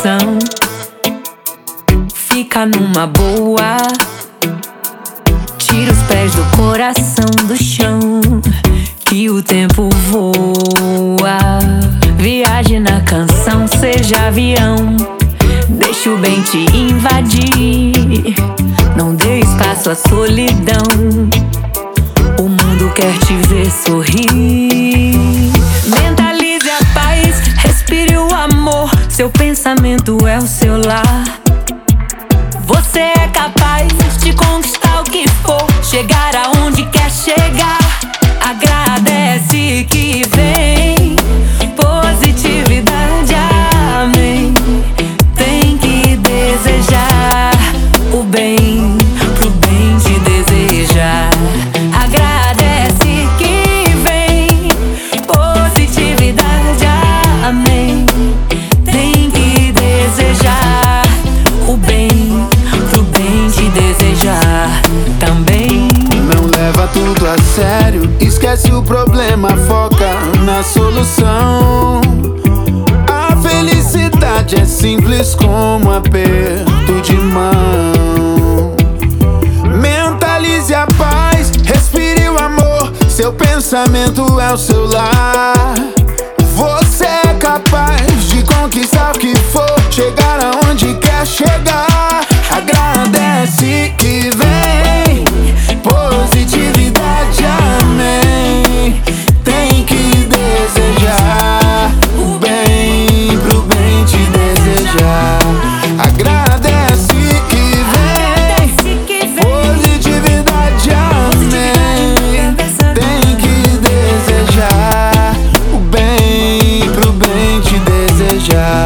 coração. Fica numa boa, tira os pés do coração do chão, que o tempo voa. Viaje na canção, seja avião, deixa o bem te invadir. Não dê espaço à solidão, o mundo quer te ver sorrir. Mentalize a paz, respire o amor, seu pensamento é o seu lar. Você é capaz de conquistar o que for, chegar aonde quer chegar. Agradece que vem positividade, amém. Tem que desejar o bem pro bem te desejar. Agradece que vem positividade, amém. Tem que desejar o bem pro bem te desejar também. Não leva tudo a sério, esquece o problema, foca na solução. A felicidade é simples como um aperto de mão. Mentalize a paz, respire o amor, seu pensamento é o seu lar. Você é capaz de conquistar o que for, chegar aonde quer chegar. Agradece que vem positividade, amém. Tem que desejar o bem pro bem te desejar. Agradece que vem positividade, amém. Tem que desejar o bem pro bem te desejar.